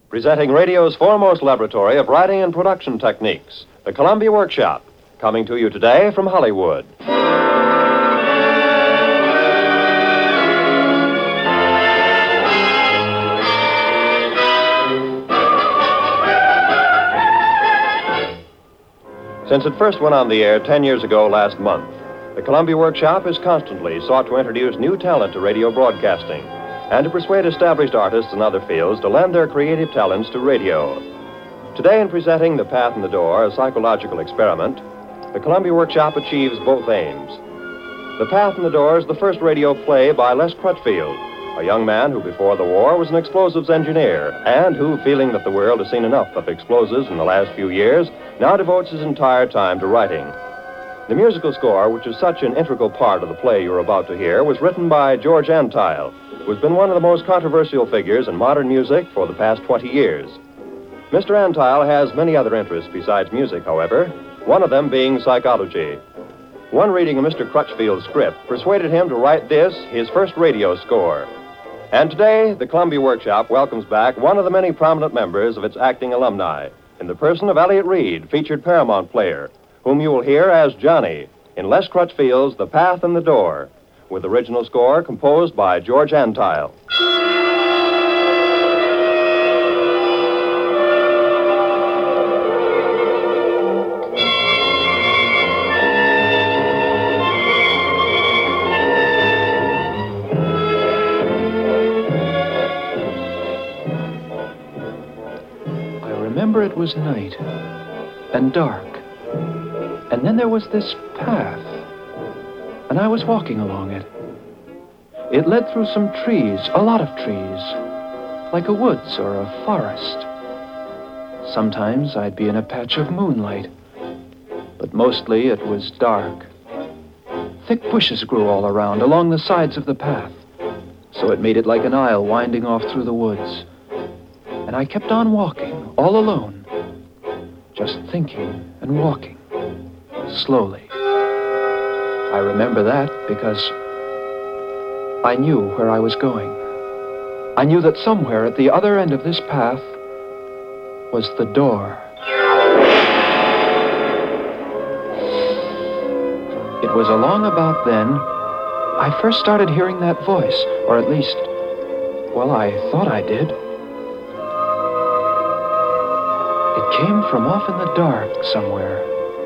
Presenting radio's foremost laboratory of writing and production techniques, the Columbia Workshop, coming to you today from Hollywood. Since it first went on the air 10 years ago last month, the Columbia Workshop has constantly sought to introduce new talent to radio broadcasting and to persuade established artists in other fields to lend their creative talents to radio. Today, in presenting The Path and the Door, a psychological experiment, the Columbia Workshop achieves both aims. The Path and the Door is the first radio play by Les Crutchfield, a young man who before the war was an explosives engineer and who, feeling that the world has seen enough of explosives in the last few years, now devotes his entire time to writing. The musical score, which is such an integral part of the play you're about to hear, was written by George Antheil, who's been one of the most controversial figures in modern music for the past 20 years. Mr. Antheil has many other interests besides music, however, one of them being psychology. One reading of Mr. Crutchfield's script persuaded him to write this, his first radio score. And today, the Columbia Workshop welcomes back one of the many prominent members of its acting alumni, in the person of Elliott Reid, featured Paramount player, whom you will hear as Johnny in Les Crutchfield's The Path and the Door, with original score composed by George Antheil. I remember it was night and dark, and then there was this path, and I was walking along it. It led through some trees, a lot of trees, like a woods or a forest. Sometimes I'd be in a patch of moonlight, but mostly it was dark. Thick bushes grew all around, along the sides of the path, so it made it like an aisle winding off through the woods. And I kept on walking, all alone, just thinking and walking, slowly. I remember that because I knew where I was going. I knew that somewhere at the other end of this path was the door. It was along about then I first started hearing that voice, or at least, well, I thought I did. It came from off in the dark somewhere.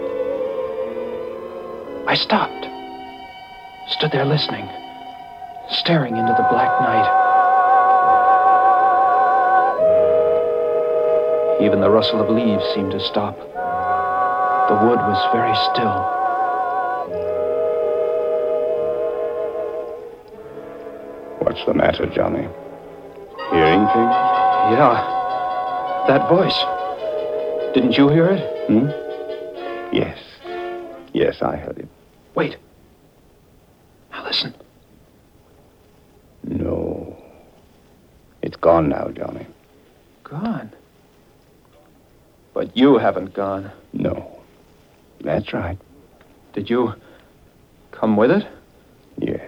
I stopped, stood there listening, staring into the black night. Even the rustle of leaves seemed to stop. The wood was very still. What's the matter, Johnny? Hearing things? Yeah, that voice. Didn't you hear it? Yes. Yes, I heard it. Wait. Now listen. No. It's gone now, Johnny. Gone? But you haven't gone. No. That's right. Did you come with it? Yes.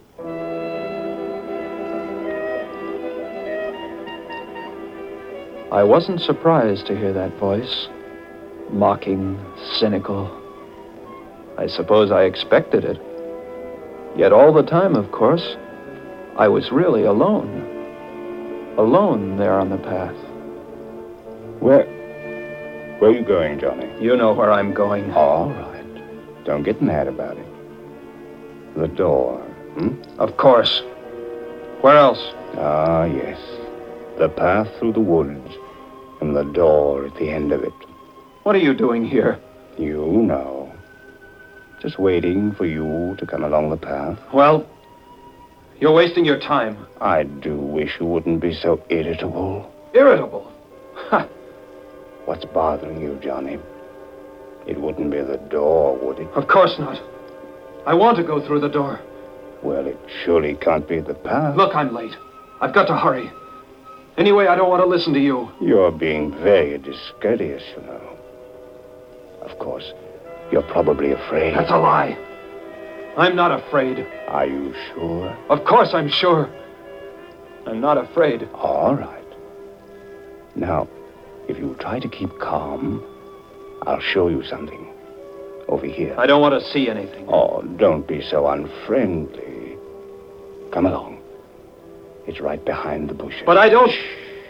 I wasn't surprised to hear that voice. Mocking, cynical. I suppose I expected it. Yet all the time, of course, I was really alone. Alone there on the path. Where are you going, Johnny? You know where I'm going. All right. Don't get mad about it. The door, Of course. Where else? Ah, yes. The path through the woods and the door at the end of it. What are you doing here? You know. Just waiting for you to come along the path. Well, you're wasting your time. I do wish you wouldn't be so irritable. Irritable? Ha! What's bothering you, Johnny? It wouldn't be the door, would it? Of course not. I want to go through the door. Well, it surely can't be the path. Look, I'm late. I've got to hurry. Anyway, I don't want to listen to you. You're being very discourteous, you know. Of course, you're probably afraid. That's a lie. I'm not afraid. Are you sure? Of course I'm sure. I'm not afraid. All right. Now, if you try to keep calm, I'll show you something. Over here. I don't want to see anything. Oh, don't be so unfriendly. Come along. It's right behind the bushes. But I don't... Shh.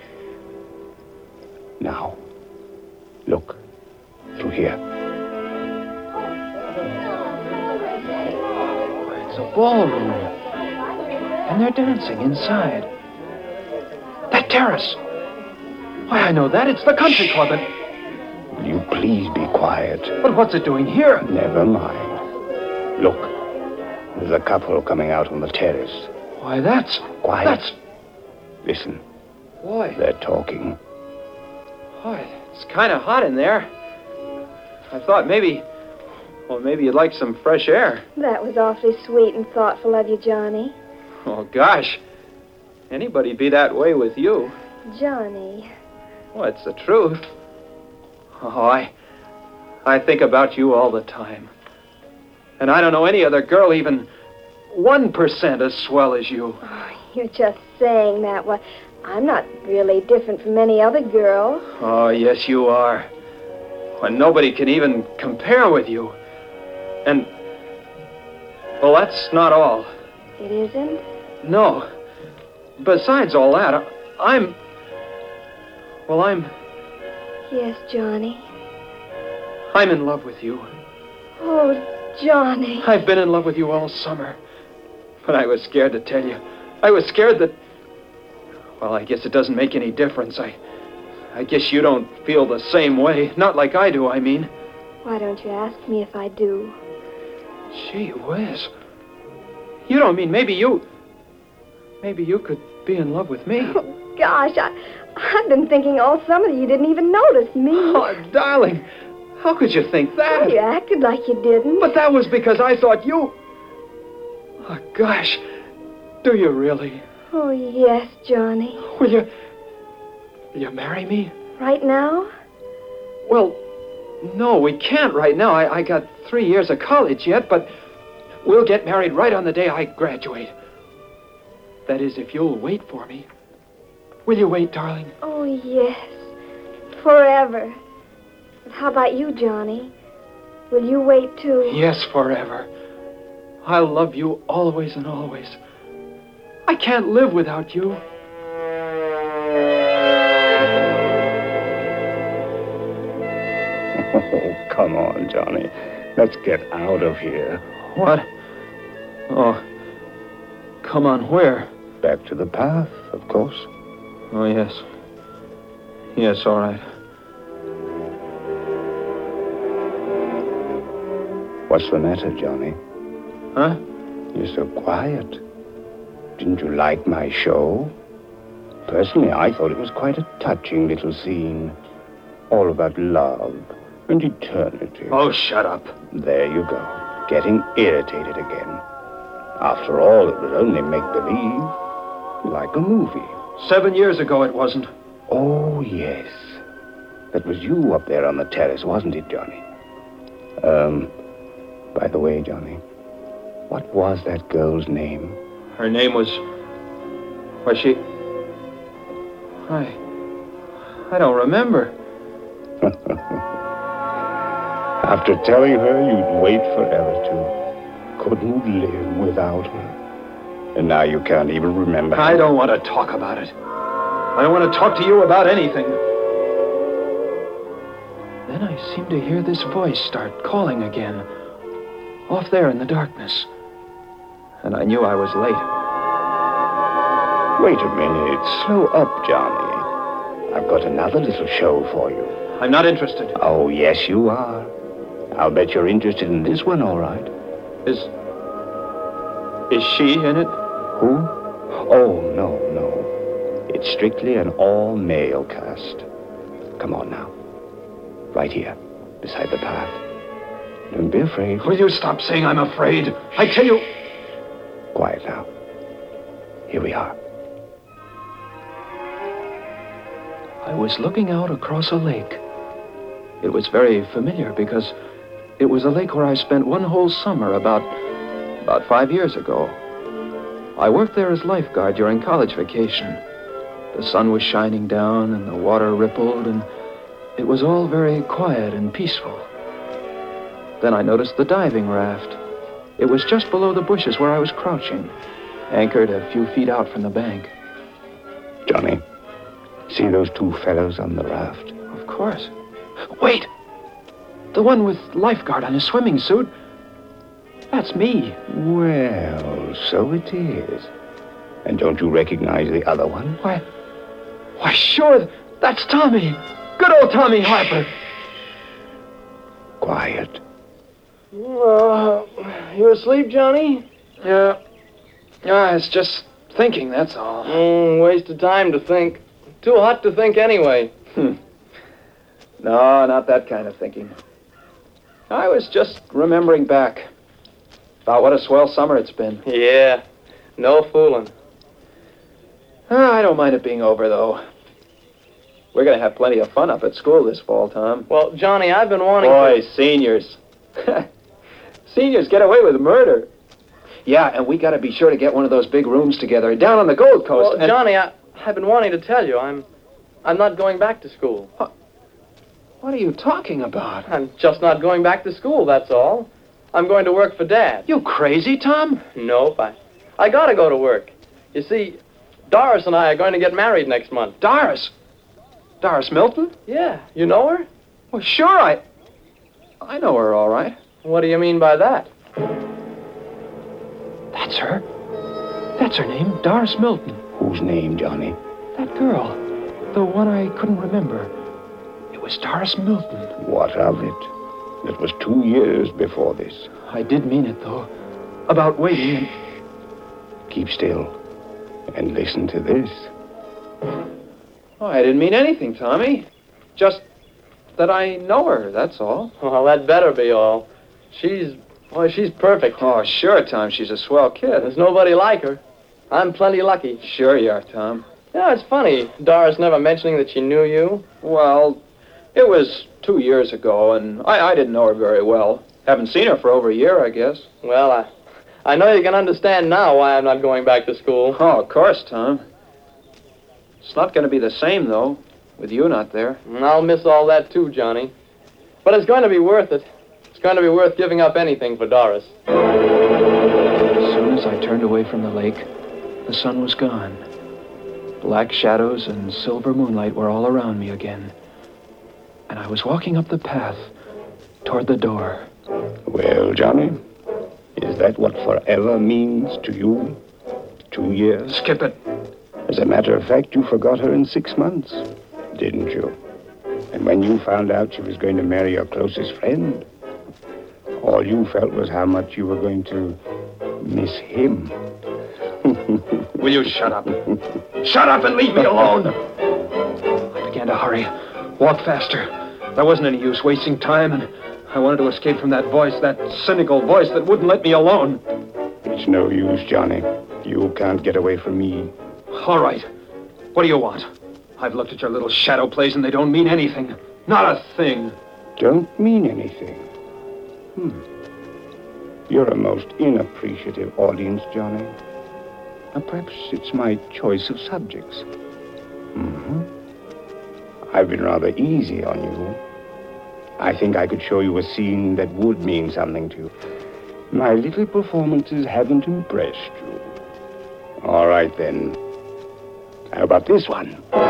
Now, look. Through here. It's a ballroom. And they're dancing inside. That terrace. Why, I know that. It's the country club. And... Will you please be quiet? But what's it doing here? Never mind. Look. There's a couple coming out on the terrace. Why, that's... Quiet. That's... Listen. Boy. They're talking. Boy, it's kind of hot in there. I thought maybe... Well, maybe you'd like some fresh air. That was awfully sweet and thoughtful of you, Johnny. Oh, gosh. Anybody'd be that way with you. Johnny. Well, it's the truth. Oh, I think about you all the time. And I don't know any other girl even 1% as swell as you. Oh, you're just saying that. Well, I'm not really different from any other girl. Oh, yes, you are. When nobody can even compare with you. And, well, that's not all. It isn't? No. Besides all that, I'm... Yes, Johnny. I'm in love with you. Oh, Johnny. I've been in love with you all summer. But I was scared to tell you. I was scared that... Well, I guess it doesn't make any difference. I guess you don't feel the same way. Not like I do, I mean. Why don't you ask me if I do? Gee whiz. You don't mean maybe you could be in love with me. Oh, gosh, I've been thinking all summer that you didn't even notice me. Oh, darling, how could you think that? Oh, you acted like you didn't. But that was because I thought you... Oh, gosh, do you really? Oh, yes, Johnny. Will you marry me? Right now? Well, no, we can't right now. I got 3 years of college yet, but we'll get married right on the day I graduate. That is, if you'll wait for me. Will you wait, darling? Oh, yes. Forever. But how about you, Johnny? Will you wait, too? Yes, forever. I'll love you always and always. I can't live without you. Oh, come on, Johnny. Let's get out of here. What? Oh, come on, where? Back to the path, of course. Oh, yes. Yes, all right. What's the matter, Johnny? Huh? You're so quiet. Didn't you like my show? Personally, I thought it was quite a touching little scene. All about love and eternity. Oh, shut up. There you go. Getting irritated again. After all, it was only make-believe. Like a movie. 7 years ago it wasn't. Oh, yes. That was you up there on the terrace, wasn't it, Johnny? By the way, Johnny, what was that girl's name? Her name was she... I don't remember. After telling her you'd wait forever to. Couldn't live without her. And now you can't even remember. I don't want to talk about it. I don't want to talk to you about anything. Then I seemed to hear this voice start calling again. Off there in the darkness. And I knew I was late. Wait a minute. Slow up, Johnny. I've got another little show for you. I'm not interested. Oh, yes, you are. I'll bet you're interested in this one, all right. Is she in it? Who? Oh, no. It's strictly an all-male cast. Come on now. Right here, beside the path. Don't be afraid. Will you stop saying I'm afraid? I tell you... Quiet now. Here we are. I was looking out across a lake. It was very familiar because it was a lake where I spent one whole summer about 5 years ago. I worked there as lifeguard during college vacation. The sun was shining down and the water rippled, and it was all very quiet and peaceful. Then I noticed the diving raft. It was just below the bushes where I was crouching, anchored a few feet out from the bank. Johnny, see those two fellows on the raft? Of course. Wait! The one with lifeguard on his swimming suit. That's me. Well, so it is. And don't you recognize the other one? Why, sure, that's Tommy. Good old Tommy Harper. Quiet. You asleep, Johnny? Yeah. I was just thinking, that's all. Waste of time to think. Too hot to think anyway. No, not that kind of thinking. I was just remembering back about what a swell summer it's been. Yeah, no fooling. I don't mind it being over, though. We're going to have plenty of fun up at school this fall, Tom. Well, Johnny, I've been wanting Boy, seniors. Seniors get away with murder. Yeah, and we got to be sure to get one of those big rooms together down on the Gold Coast. Well, Johnny, I've been wanting to tell you, I'm not going back to school. What are you talking about? I'm just not going back to school, that's all. I'm going to work for Dad. You crazy, Tom? Nope, I got to go to work. You see, Doris and I are going to get married next month. Doris? Doris Milton? Yeah, you know her? Well, sure, I know her, all right. What do you mean by that? That's her. That's her name, Doris Milton. Whose name, Johnny? That girl. The one I couldn't remember. It was Doris Milton. What of it? It was 2 years before this. I did mean it, though. About waiting and... Keep still and listen to this. Oh, I didn't mean anything, Tommy. Just that I know her, that's all. Well, that better be all. She's perfect. Oh, sure, Tom. She's a swell kid. There's nobody like her. I'm plenty lucky. Sure you are, Tom. Yeah, it's funny, Doris never mentioning that she knew you. Well, it was 2 years ago, and I didn't know her very well. Haven't seen her for over a year, I guess. Well, I know you can understand now why I'm not going back to school. Oh, of course, Tom. It's not going to be the same, though, with you not there. And I'll miss all that, too, Johnny. But it's going to be worth it. It's going to be worth giving up anything for Doris. As soon as I turned away from the lake, the sun was gone. Black shadows and silver moonlight were all around me again. And I was walking up the path toward the door. Well, Johnny, is that what forever means to you? 2 years? Skip it. As a matter of fact, you forgot her in 6 months, didn't you? And when you found out she was going to marry your closest friend, all you felt was how much you were going to miss him. Will you shut up? Shut up and leave me alone! I began to hurry, walk faster. There wasn't any use wasting time, and I wanted to escape from that voice, that cynical voice that wouldn't let me alone. It's no use, Johnny. You can't get away from me. All right. What do you want? I've looked at your little shadow plays, and they don't mean anything. Not a thing. Don't mean anything. You're a most inappreciative audience, Johnny. Now, perhaps it's my choice of subjects. I've been rather easy on you. I think I could show you a scene that would mean something to you. My little performances haven't impressed you. All right, then. How about this one?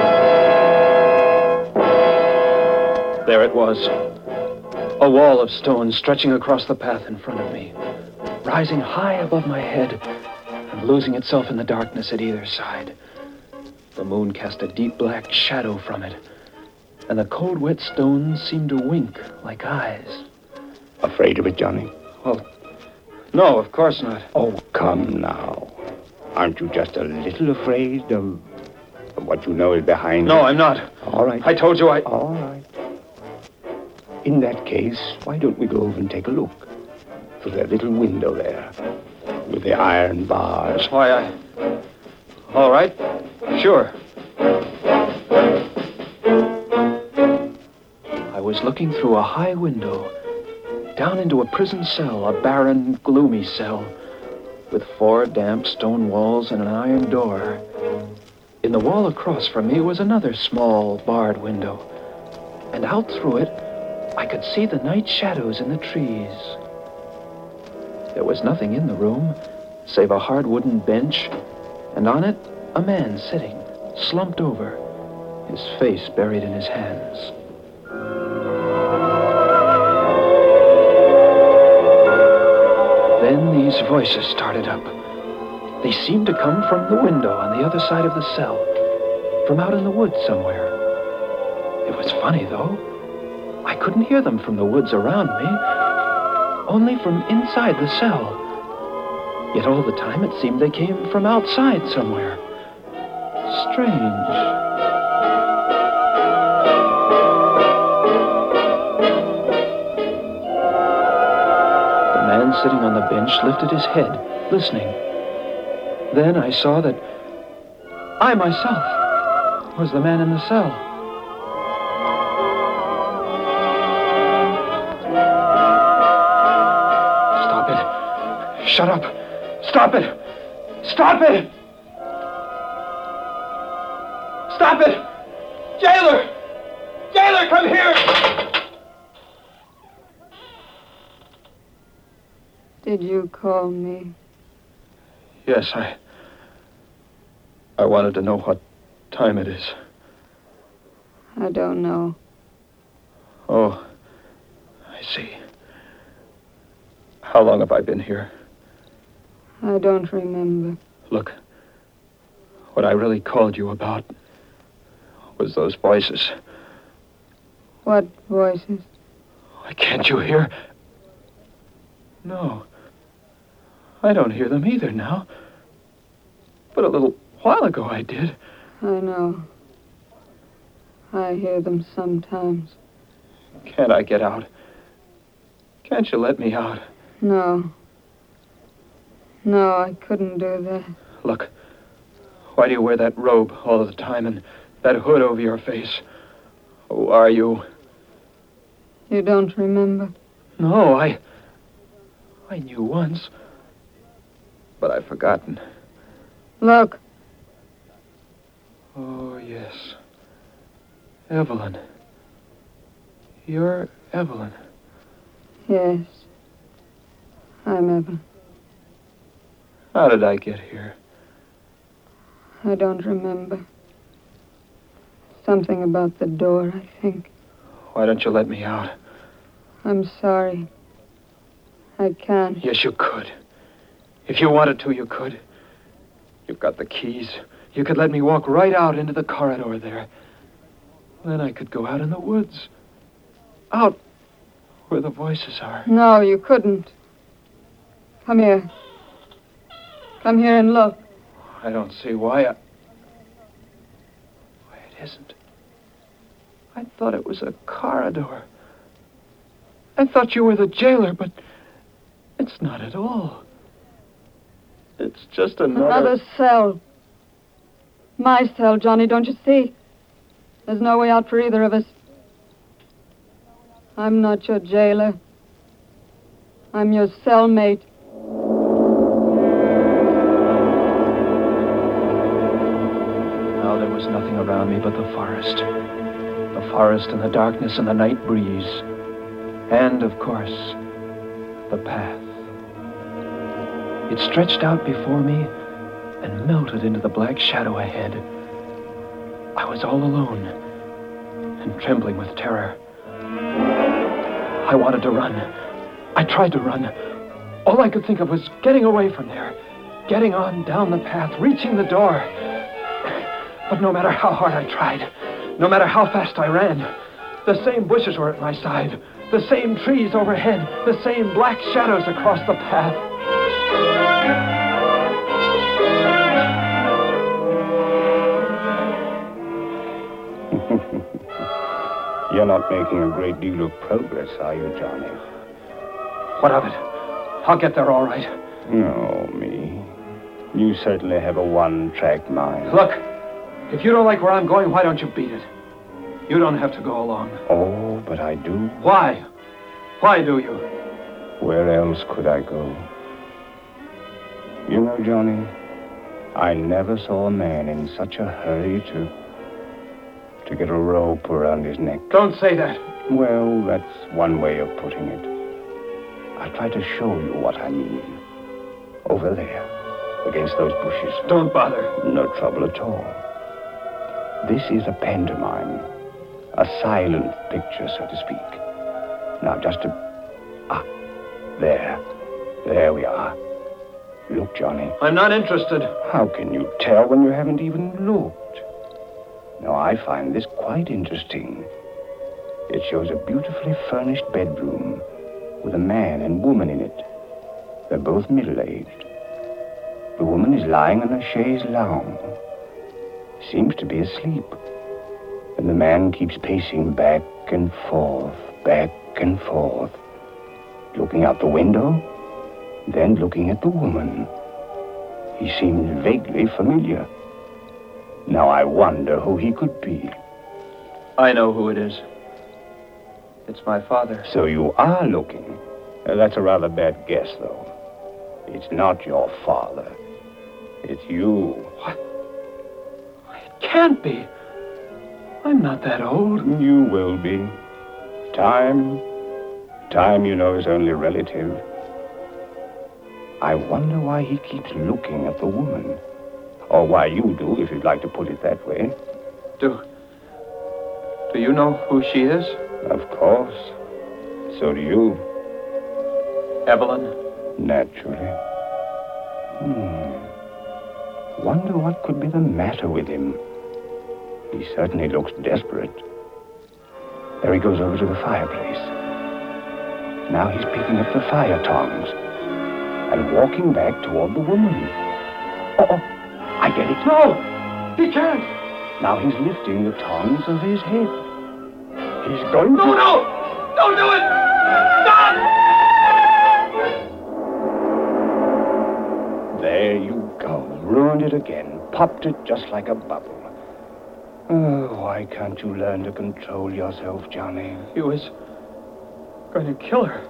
There it was. A wall of stone stretching across the path in front of me, rising high above my head and losing itself in the darkness at either side. The moon cast a deep black shadow from it, and the cold, wet stones seemed to wink like eyes. Afraid of it, Johnny? Well, no, of course not. Oh, come now. Aren't you just a little afraid of what you know is behind No, it? I'm not. All right. I told you I... All right. In that case, why don't we go over and take a look through that little window there with the iron bars? Why, all right. Sure. I was looking through a high window down into a prison cell, a barren, gloomy cell with 4 damp stone walls and an iron door. In In the wall across from me was another small, barred window. And out through it, I could see the night shadows in the trees. There was nothing in the room, save a hard wooden bench, and on it, a man sitting, slumped over, his face buried in his hands. Then these voices started up. They seemed to come from the window on the other side of the cell, from out in the woods somewhere. It was funny, though. I couldn't hear them from the woods around me, only from inside the cell. Yet all the time it seemed they came from outside somewhere. Strange. The man sitting on the bench lifted his head, listening. Then I saw that I myself was the man in the cell. Stop it. Shut up. Stop it. Stop it. Stop it. Jailer. Jailer, come here. Did you call me? Yes, I wanted to know what time it is. I don't know. Oh, I see. How long have I been here? I don't remember. Look, what I really called you about was those voices. What voices? Why, can't you hear? No. I don't hear them either now. But a little while ago I did. I know. I hear them sometimes. Can't I get out? Can't you let me out? No. No, I couldn't do that. Look, why do you wear that robe all the time and that hood over your face? Who are you? You don't remember? No, I knew once. But I've forgotten. Look. Oh, yes. Evelyn. You're Evelyn. Yes. I'm Evelyn. How did I get here? I don't remember. Something about the door, I think. Why don't you let me out? I'm sorry. I can't. Yes, you could. If you wanted to, you could. You've got the keys. You could let me walk right out into the corridor there. Then I could go out in the woods. Out where the voices are. No, you couldn't. Come here. Come here and look. I don't see why it isn't. I thought it was a corridor. I thought you were the jailer, but it's not at all. It's just Another cell. My cell, Johnny, don't you see? There's no way out for either of us. I'm not your jailer. I'm your cellmate. Now there was nothing around me but the forest. The forest and the darkness and the night breeze. And, of course, the path. It stretched out before me and melted into the black shadow ahead. I was all alone and trembling with terror. I wanted to run. I tried to run. All I could think of was getting away from there, getting on down the path, reaching the door. But no matter how hard I tried, no matter how fast I ran, the same bushes were at my side, the same trees overhead, the same black shadows across the path. You're not making a great deal of progress, are you, Johnny? What of it? I'll get there all right. No, me. You certainly have a one-track mind. Look, if you don't like where I'm going, why don't you beat it? You don't have to go along. Oh, but I do. Why? Why do you? Where else could I go? You know, Johnny, I never saw a man in such a hurry to get a rope around his neck. Don't say that. Well, that's one way of putting it. I'll try to show you what I mean. Over there, against those bushes. Don't bother. No trouble at all. This is a pantomime. A silent picture, so to speak. Now, just there. There we are. Look, Johnny. I'm not interested. How can you tell when you haven't even looked? Now, I find this quite interesting. It shows a beautifully furnished bedroom with a man and woman in it. They're both middle-aged. The woman is lying on a chaise lounge. Seems to be asleep. And the man keeps pacing back and forth, looking out the window, then looking at the woman. He seems vaguely familiar. Now I wonder who he could be. I know who it is. It's my father. So you are looking. That's a rather bad guess, though. It's not your father. It's you. What? It can't be. I'm not that old. You will be. Time, you know, is only relative. I wonder why he keeps looking at the woman. Or why you do, if you'd like to put it that way. Do you know who she is? Of course. So do you. Evelyn? Naturally. Wonder what could be the matter with him. He certainly looks desperate. There he goes over to the fireplace. Now he's picking up the fire tongs and walking back toward the woman. Oh, I get it. No! He can't! Now he's lifting the tongs over his head. He's going to... No! Don't do it! Stop! There you go. Ruined it again. Popped it just like a bubble. Oh, why can't you learn to control yourself, Johnny? He was going to kill her.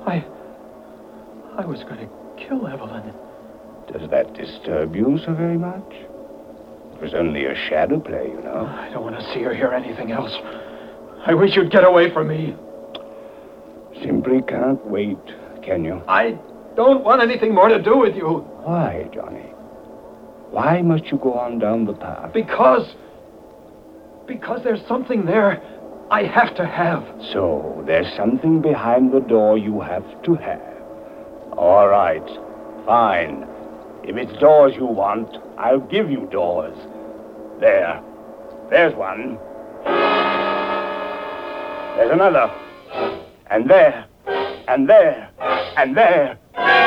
I was going to kill Evelyn. Does that disturb you so very much? It was only a shadow play, you know. I don't want to see or hear anything else. I wish you'd get away from me. Simply can't wait, can you? I don't want anything more to do with you. Why, Johnny? Why must you go on down the path? Because there's something there I have to have. So, there's something behind the door you have to have. All right, fine. If it's doors you want, I'll give you doors. There's one. There's another. And there. And there. And there.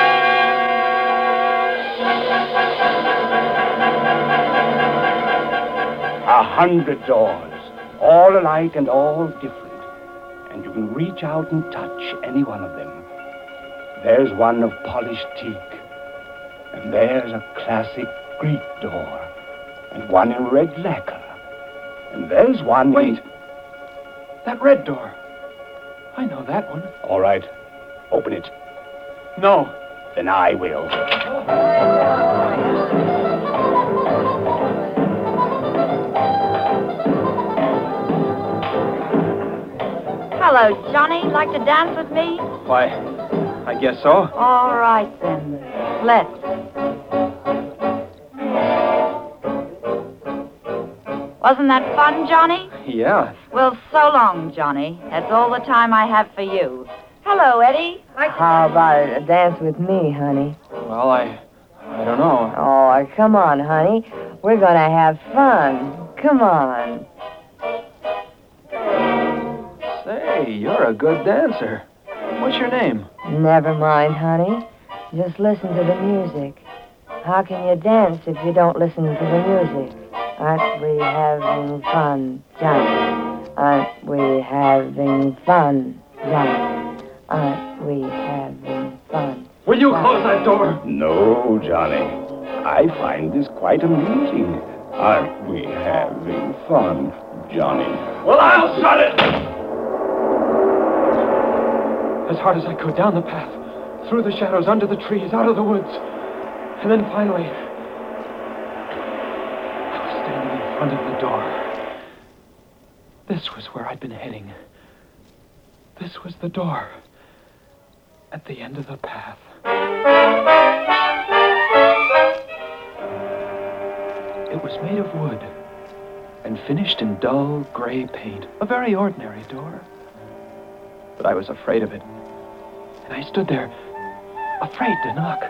100 doors, all alike and all different. And you can reach out and touch any one of them. There's one of polished teak. And there's a classic Greek door. And one in red lacquer. And there's one... Wait! That red door. I know that one. All right. Open it. No. Then I will. Hello, Johnny. Like to dance with me? Why, I guess so. All right, then. Let's. Wasn't that fun, Johnny? Yeah. Well, so long, Johnny. That's all the time I have for you. Hello, Eddie. How about a dance with me, honey? Well, I don't know. Oh, come on, honey. We're going to have fun. Come on. Say, you're a good dancer. What's your name? Never mind, honey. Just listen to the music. How can you dance if you don't listen to the music? Aren't we having fun, Johnny? Aren't we having fun, Johnny? Aren't we having fun? Will you close that door? No, Johnny. I find this quite amusing. Aren't we having fun, Johnny? Well, I'll shut it! As hard as I could, down the path, through the shadows, under the trees, out of the woods. And then finally, front of the door. This was where I'd been heading. This was the door at the end of the path. It was made of wood and finished in dull gray paint. A very ordinary door. But I was afraid of it. And I stood there, afraid to knock.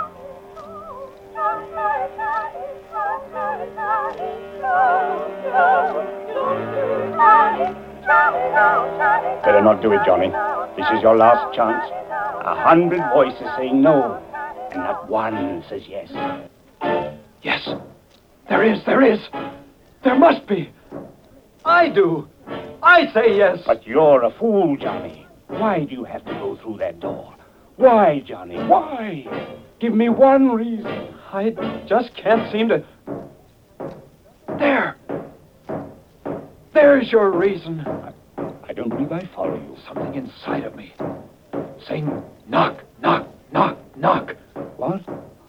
Better not do it, Johnny. This is your last chance. 100 voices say no, and not one says yes. Yes, there is. There must be. I do. I say yes. But you're a fool, Johnny. Why do you have to go through that door? Why, Johnny? Why? Give me one reason. I just can't seem to... There. There's your reason. I don't believe I follow you. Something inside of me saying, knock, knock, knock, knock. What?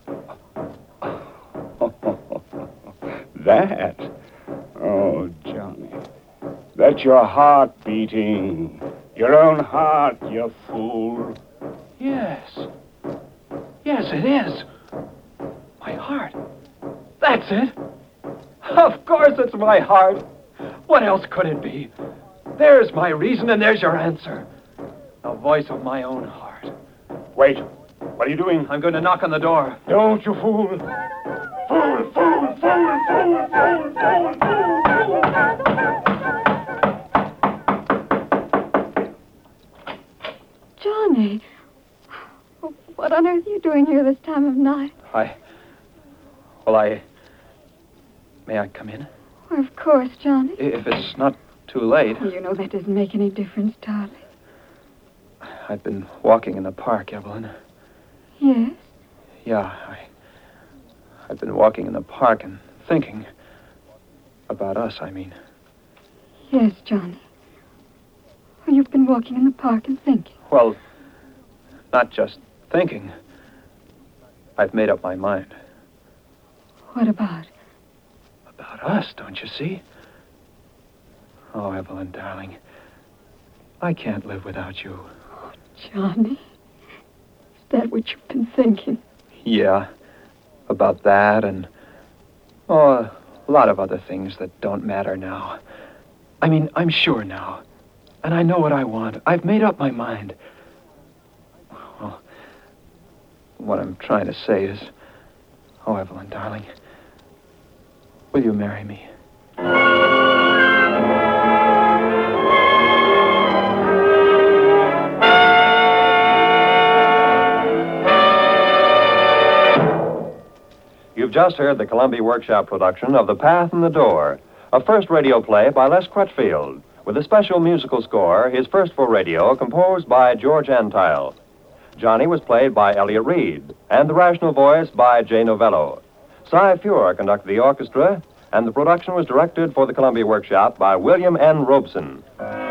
That? Oh, Johnny. That's your heart beating. Your own heart, you fool. Yes. Yes, it is. My heart. That's it. Of course it's my heart. What else could it be? There's my reason and there's your answer. The voice of my own heart. Wait. What are you doing? I'm going to knock on the door. Don't, you fool. Fool, fool, fool, fool, fool, fool, fool. Johnny, what on earth are you doing here this time of night? May I come in? Well, of course, Johnny. If it's not too late. Well, you know that doesn't make any difference, darling. I've been walking in the park, Evelyn. Yes? Yeah, I've been walking in the park and thinking. About us, I mean. Yes, Johnny. Well, you've been walking in the park and thinking. Well, not just thinking. I've made up my mind. What about? About us, don't you see? Oh, Evelyn, darling. I can't live without you. Oh, Johnny. Is that what you've been thinking? Yeah. About that and... a lot of other things that don't matter now. I mean, I'm sure now. And I know what I want. I've made up my mind. Well, what I'm trying to say is... Oh, Evelyn, darling. Will you marry me? You've just heard the Columbia Workshop production of The Path and the Door, a first radio play by Les Crutchfield, with a special musical score, his first for radio, composed by George Antile. Johnny was played by Elliott Reed, and the rational voice by Jay Novello. Cy Feuer conducted the orchestra, and the production was directed for the Columbia Workshop by William N. Robeson.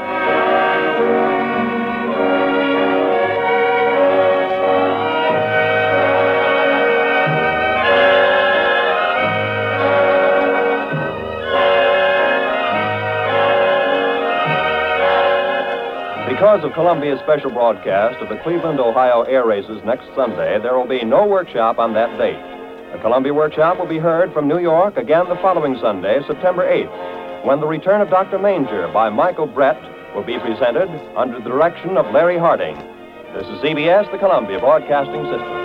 Because of Columbia's special broadcast of the Cleveland, Ohio air races next Sunday, there will be no workshop on that date. The Columbia Workshop will be heard from New York again the following Sunday, September 8th, when the return of Dr. Manger by Michael Brett will be presented under the direction of Larry Harding. This is CBS, the Columbia Broadcasting System.